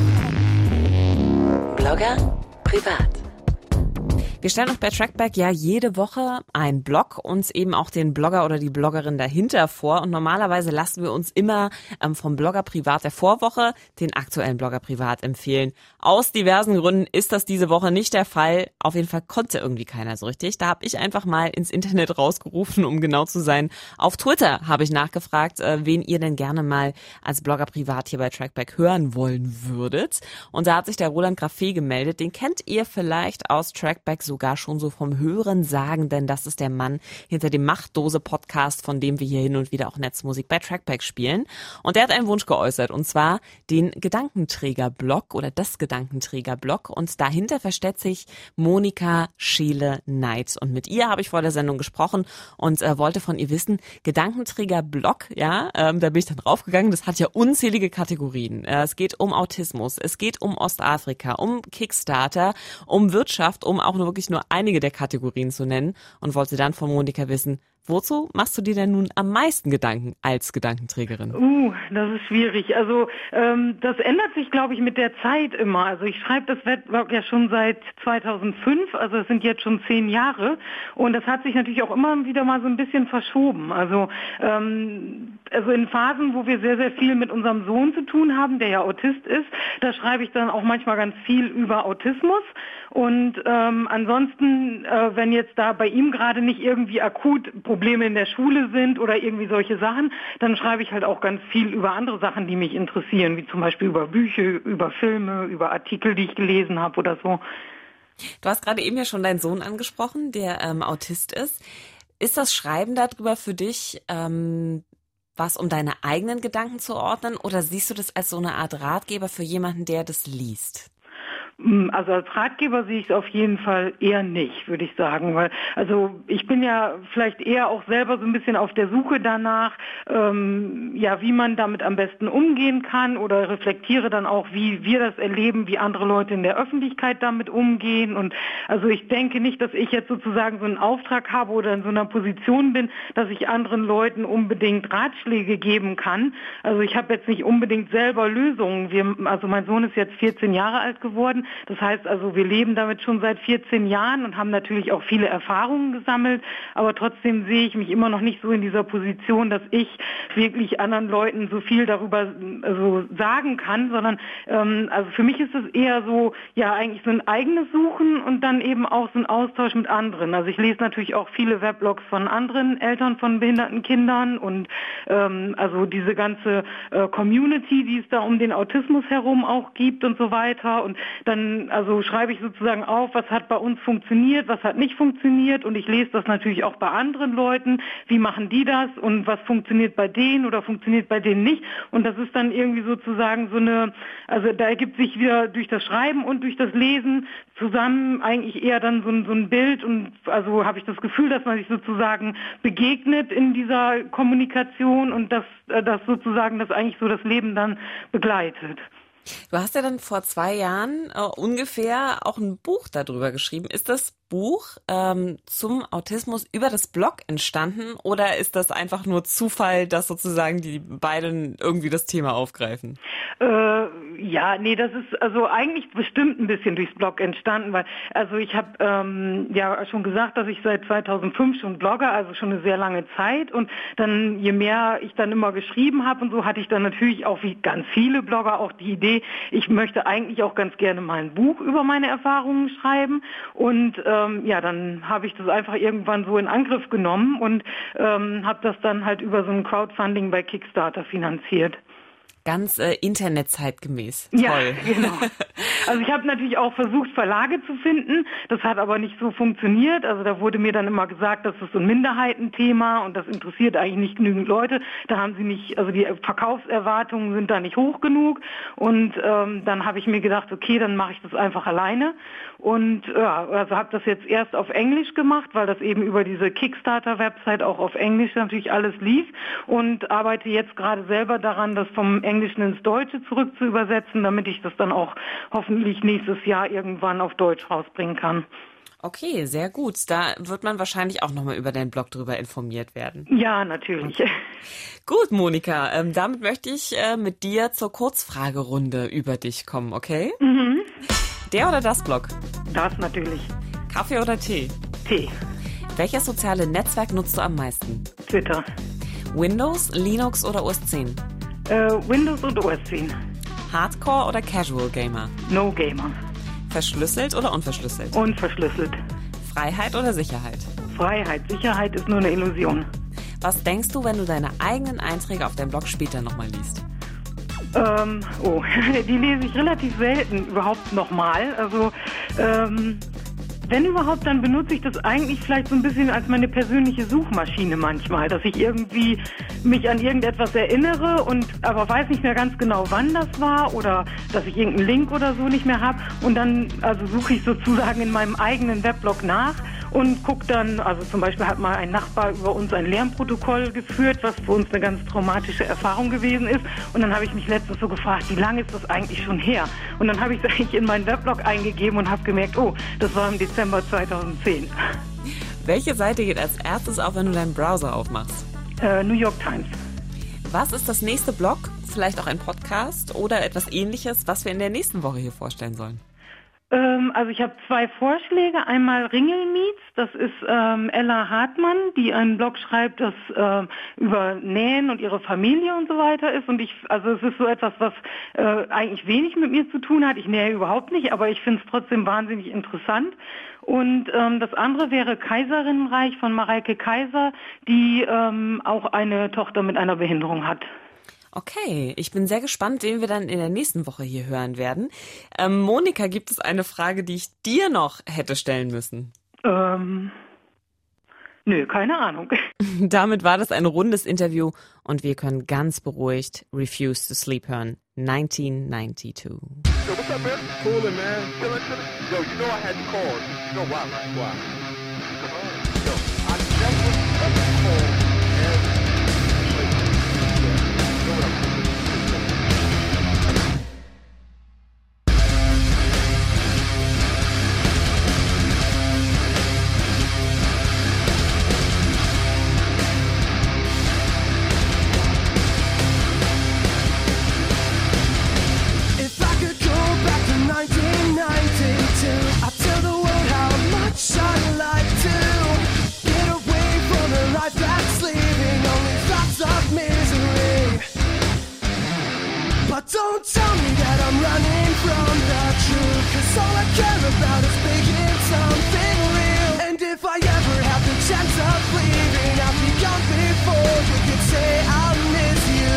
Blogger privat. Wir stellen euch bei Trackback ja jede Woche einen Blog, uns eben auch den Blogger oder die Bloggerin dahinter vor. Und normalerweise lassen wir uns immer ähm, vom Blogger Privat der Vorwoche den aktuellen Blogger Privat empfehlen. Aus diversen Gründen ist das diese Woche nicht der Fall. Auf jeden Fall konnte irgendwie keiner so richtig. Da habe ich einfach mal ins Internet rausgerufen, um genau zu sein. Auf Twitter habe ich nachgefragt, äh, wen ihr denn gerne mal als Blogger Privat hier bei Trackback hören wollen würdet. Und da hat sich der Roland Graffé gemeldet. Den kennt ihr vielleicht aus Trackback sogar schon so vom Hören sagen, denn das ist der Mann hinter dem Machtdose-Podcast, von dem wir hier hin und wieder auch Netzmusik bei Trackback spielen. Und der hat einen Wunsch geäußert, und zwar den Gedankenträger-Blog oder das Gedankenträger-Blog. Und dahinter versteckt sich Monika Scheele-Neid. Und mit ihr habe ich vor der Sendung gesprochen und äh, wollte von ihr wissen, Gedankenträger-Blog, ja, ähm, da bin ich dann draufgegangen, das hat ja unzählige Kategorien. Äh, es geht um Autismus, es geht um Ostafrika, um Kickstarter, um Wirtschaft, um auch nur wirklich nur einige der Kategorien zu nennen, und wollte dann von Monika wissen, wozu machst du dir denn nun am meisten Gedanken als Gedankenträgerin? Uh, das ist schwierig. Also ähm, das ändert sich, glaube ich, mit der Zeit immer. Also ich schreibe das Weblog ja schon seit zweitausendfünf, also es sind jetzt schon zehn Jahre, und das hat sich natürlich auch immer wieder mal so ein bisschen verschoben. Also ähm, also in Phasen, wo wir sehr, sehr viel mit unserem Sohn zu tun haben, der ja Autist ist, da schreibe ich dann auch manchmal ganz viel über Autismus. Und ähm, ansonsten, äh, wenn jetzt da bei ihm gerade nicht irgendwie akut Probleme in der Schule sind oder irgendwie solche Sachen, dann schreibe ich halt auch ganz viel über andere Sachen, die mich interessieren, wie zum Beispiel über Bücher, über Filme, über Artikel, die ich gelesen habe oder so. Du hast gerade eben ja schon deinen Sohn angesprochen, der ähm, Autist ist. Ist das Schreiben darüber für dich ähm, was, um deine eigenen Gedanken zu ordnen, oder siehst du das als so eine Art Ratgeber für jemanden, der das liest? Also als Ratgeber sehe ich es auf jeden Fall eher nicht, würde ich sagen, weil also ich bin ja vielleicht eher auch selber so ein bisschen auf der Suche danach, ähm, ja, wie man damit am besten umgehen kann, oder reflektiere dann auch, wie wir das erleben, wie andere Leute in der Öffentlichkeit damit umgehen. Und also ich denke nicht, dass ich jetzt sozusagen so einen Auftrag habe oder in so einer Position bin, dass ich anderen Leuten unbedingt Ratschläge geben kann. Also ich habe jetzt nicht unbedingt selber Lösungen. Wir, also mein Sohn ist jetzt vierzehn Jahre alt geworden. Das heißt also, wir leben damit schon seit vierzehn Jahren und haben natürlich auch viele Erfahrungen gesammelt, aber trotzdem sehe ich mich immer noch nicht so in dieser Position, dass ich wirklich anderen Leuten so viel darüber also sagen kann, sondern ähm, also für mich ist es eher so, ja, eigentlich so ein eigenes Suchen und dann eben auch so ein Austausch mit anderen. Also ich lese natürlich auch viele Weblogs von anderen Eltern von behinderten Kindern und ähm, also diese ganze äh, Community, die es da um den Autismus herum auch gibt und so weiter, und dann also schreibe ich sozusagen auf, was hat bei uns funktioniert, was hat nicht funktioniert, und ich lese das natürlich auch bei anderen Leuten, wie machen die das und was funktioniert bei denen oder funktioniert bei denen nicht, und das ist dann irgendwie sozusagen so eine, also da ergibt sich wieder durch das Schreiben und durch das Lesen zusammen eigentlich eher dann so ein, so ein Bild, und also habe ich das Gefühl, dass man sich sozusagen begegnet in dieser Kommunikation und dass das sozusagen das eigentlich so das Leben dann begleitet. Du hast ja dann vor zwei Jahren äh, ungefähr auch ein Buch darüber geschrieben. Ist das Buch ähm, zum Autismus über das Blog entstanden, oder ist das einfach nur Zufall, dass sozusagen die beiden irgendwie das Thema aufgreifen? Äh, ja, nee, das ist also eigentlich bestimmt ein bisschen durchs Blog entstanden, weil also ich habe ähm, ja schon gesagt, dass ich seit zweitausendfünf schon blogge, also schon eine sehr lange Zeit, und dann je mehr ich dann immer geschrieben habe und so, hatte ich dann natürlich auch wie ganz viele Blogger auch die Idee, ich möchte eigentlich auch ganz gerne mal ein Buch über meine Erfahrungen schreiben, und ähm, ja, dann habe ich das einfach irgendwann so in Angriff genommen und ähm, habe das dann halt über so ein Crowdfunding bei Kickstarter finanziert. Ganz äh, internetzeitgemäß. Ja, Toll. genau. Also ich habe natürlich auch versucht, Verlage zu finden. Das hat aber nicht so funktioniert. Also da wurde mir dann immer gesagt, das ist so ein Minderheitenthema und das interessiert eigentlich nicht genügend Leute. Da haben sie nicht, also die Verkaufserwartungen sind da nicht hoch genug. Und ähm, dann habe ich mir gedacht, okay, dann mache ich das einfach alleine. Und ja, also habe das jetzt erst auf Englisch gemacht, weil das eben über diese Kickstarter-Website auch auf Englisch natürlich alles lief und arbeite jetzt gerade selber daran, das vom Englischen ins Deutsche zurück zu übersetzen, damit ich das dann auch hoffentlich nächstes Jahr irgendwann auf Deutsch rausbringen kann. Okay, sehr gut. Da wird man wahrscheinlich auch nochmal über deinen Blog drüber informiert werden. Ja, natürlich. Gut, Monika, ähm, damit möchte ich äh, mit dir zur Kurzfragerunde über dich kommen, okay? Mhm. Der oder das Blog? Das natürlich. Kaffee oder Tee? Tee. Welches soziale Netzwerk nutzt du am meisten? Twitter. Windows, Linux oder O S zehn? Äh, Windows und O S zehn. Hardcore oder Casual Gamer? No Gamer. Verschlüsselt oder unverschlüsselt? Unverschlüsselt. Freiheit oder Sicherheit? Freiheit. Sicherheit ist nur eine Illusion. Was denkst du, wenn du deine eigenen Einträge auf deinem Blog später nochmal liest? Ähm, oh, die lese ich relativ selten überhaupt nochmal. Also, ähm, wenn überhaupt, dann benutze ich das eigentlich vielleicht so ein bisschen als meine persönliche Suchmaschine manchmal, dass ich irgendwie mich an irgendetwas erinnere und aber weiß nicht mehr ganz genau, wann das war oder dass ich irgendeinen Link oder so nicht mehr habe und dann also suche ich sozusagen in meinem eigenen Weblog nach und gucke dann, also zum Beispiel hat mal ein Nachbar über uns ein Lernprotokoll geführt, was für uns eine ganz traumatische Erfahrung gewesen ist. Und dann habe ich mich letztens so gefragt, wie lange ist das eigentlich schon her? Und dann habe ich es eigentlich in meinen Weblog eingegeben und habe gemerkt, oh, das war im Dezember zweitausendzehn. Welche Seite geht als erstes auf, wenn du deinen Browser aufmachst? Äh, New York Times. Was ist das nächste Blog? Vielleicht auch ein Podcast oder etwas Ähnliches, was wir in der nächsten Woche hier vorstellen sollen? Also ich habe zwei Vorschläge. Einmal Ringelmeets, das ist ähm, Ella Hartmann, die einen Blog schreibt, das äh, über Nähen und ihre Familie und so weiter ist. Und ich, also es ist so etwas, was äh, eigentlich wenig mit mir zu tun hat. Ich nähe überhaupt nicht, aber ich finde es trotzdem wahnsinnig interessant. Und ähm, das andere wäre Kaiserinnenreich von Mareike Kaiser, die ähm, auch eine Tochter mit einer Behinderung hat. Okay, ich bin sehr gespannt, wen wir dann in der nächsten Woche hier hören werden. Ähm, Monika, gibt es eine Frage, die ich dir noch hätte stellen müssen? Ähm, nö, keine Ahnung. Damit war das ein rundes Interview und wir können ganz beruhigt Refuse to Sleep hören. neunzehnhundertneunundneunzig. Yo, what's up, man? Coolin', man. Chillin', chillin'. Yo, you know I had to call. You know why, right? Why? Yo, I never ever called every Don't tell me that I'm running from the truth, 'cause all I care about is making something real. And if I ever have the chance of leaving, I'll be gone before you could say I'll miss you.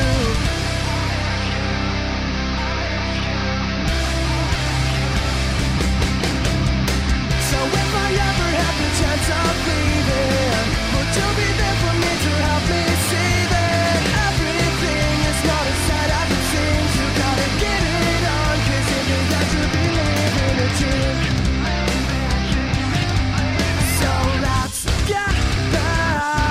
So if I ever have the chance of leaving, would you be there for me to help me see that everything is not as sad as it seems? You gotta get it on, 'cause in the end you'll be living a dream. So let's get back.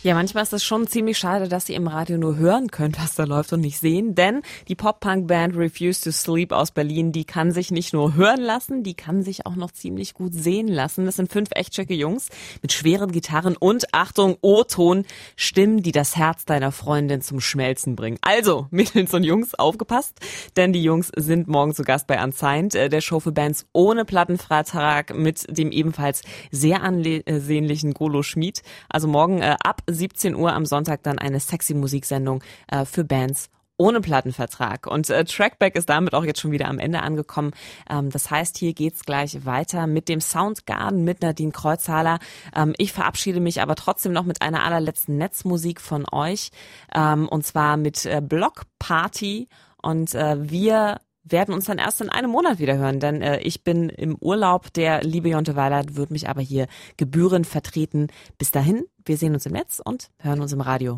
Ja, manchmal ist es schon ziemlich schade, dass ihr im Radio nur hören könnt, was da läuft und nicht sehen, denn die Pop-Punk-Band Refuse to Sleep aus Berlin, die kann sich nicht nur hören lassen, die kann sich auch noch ziemlich gut sehen lassen. Das sind fünf echt schicke Jungs mit schweren Gitarren und, Achtung, O-Ton, Stimmen, die das Herz deiner Freundin zum Schmelzen bringen. Also, Mädels und Jungs, aufgepasst, denn die Jungs sind morgen zu Gast bei Unsigned, der Show für Bands ohne Plattenvertrag mit dem ebenfalls sehr ansehnlichen Golo Schmid. Also morgen äh, ab siebzehn Uhr am Sonntag dann eine sexy Musiksendung äh, für Bands ohne Plattenvertrag. Und äh, Trackback ist damit auch jetzt schon wieder am Ende angekommen. Ähm, das heißt, hier geht's gleich weiter mit dem Soundgarden mit Nadine Kreuzhaler. Ähm, ich verabschiede mich aber trotzdem noch mit einer allerletzten Netzmusik von euch. Ähm, und zwar mit äh, Block Party. Und äh, wir werden uns dann erst in einem Monat wieder hören, denn äh, ich bin im Urlaub. Der liebe Jonte Weilert wird mich aber hier gebührend vertreten. Bis dahin, wir sehen uns im Netz und hören uns im Radio.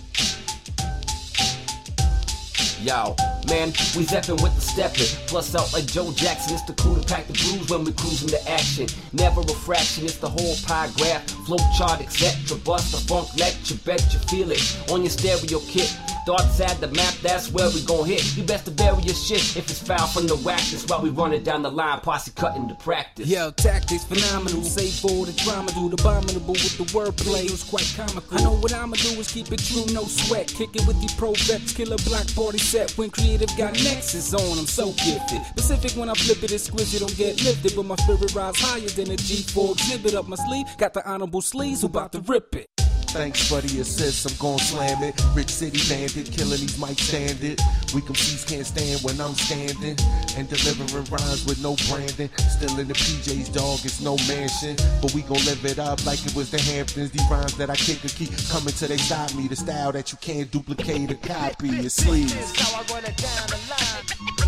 Yo, man, we steppin' with the steppin'. Plus out like Joe Jackson, it's the crew to pack the blues when we cruise into action. Never a fraction, it's the whole pie graph. Flow chart, et cetera. Bust the funk lecture, bet you feel it on your stereo kit. Dark side the map, that's where we gon' hit. You best to bury your shit if it's foul from the wax. That's why we run it down the line, posse cutting the practice. Yo, tactics phenomenal, save for the drama, do the abominable with the wordplay. It was quite comical. I know what I'ma do is keep it true, no sweat. Kick it with the pro vets, killer block party set. When creative got nexus on, I'm so gifted. Pacific when I flip it, exquisite, don't get lifted. But my spirit rise higher than a G four exhibit up my sleeve. Got the honorable sleeves, who about to rip it. Thanks for the assist, I'm gon' slam it. Rich City bandit, killing these mic standard. We M Cs can't stand when I'm standing. And delivering rhymes with no branding. Still in the P Js, dog, it's no mansion. But we gon' live it up like it was the Hamptons. These rhymes that I kick and keep coming till they stop me. The style that you can't duplicate or copy. It's sleeves. This is how I run it down the line.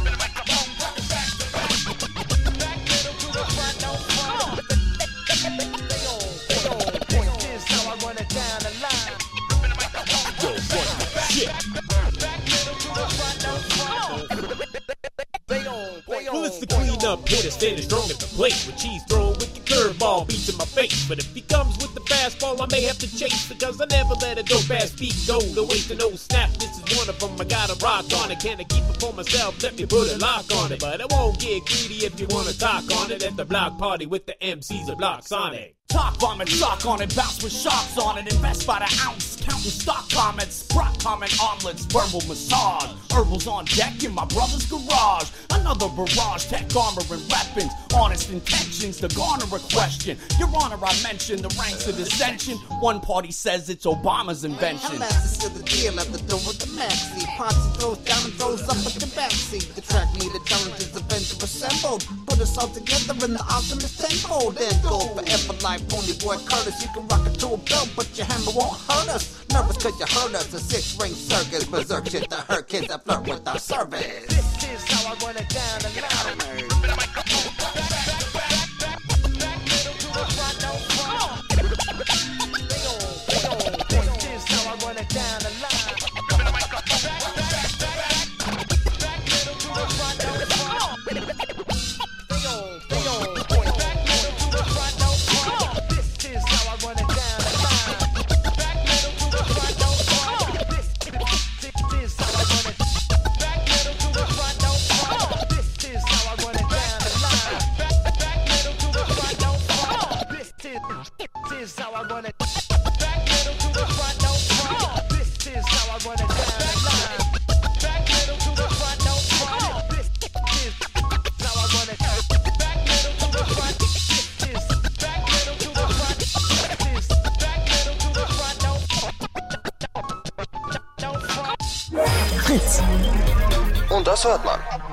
Well, it's the clean up hitter, standing strong at the plate with cheese throwing with the curveball beats in my face. But if he comes with the fastball, I may have to chase because I never let a dope ass beat go. The waste to no snap, this is one of them. I gotta rock on it. Can I keep it for myself? Let me put a lock on it. But I won't get greedy if you wanna talk on it at the block party with the M Cs of Block Sonic. Talk vomit, sock on it, bounce with sharks on it, invest by the ounce, counting stock comments, Brock comment omelets, verbal massage, herbals on deck in my brother's garage, another barrage, tech armor and weapons, honest intentions to garner a question. Your Honor, I mentioned the ranks of dissension. One party says it's Obama's invention. I'm master to the deal at the door with the maxi. Ponzi throws down and throws up at the backseat. The track meter challenges the vendor assembled. Put us all together in the optimist tempo. Then go forever like Pony Boy Curtis. You can rock it to a belt, but your hammer won't hurt us. Nervous cause you heard us. A six ring circus. Berserk shit to hurt kids that flirt with our service. This is how I run it down the line. Und das hört man.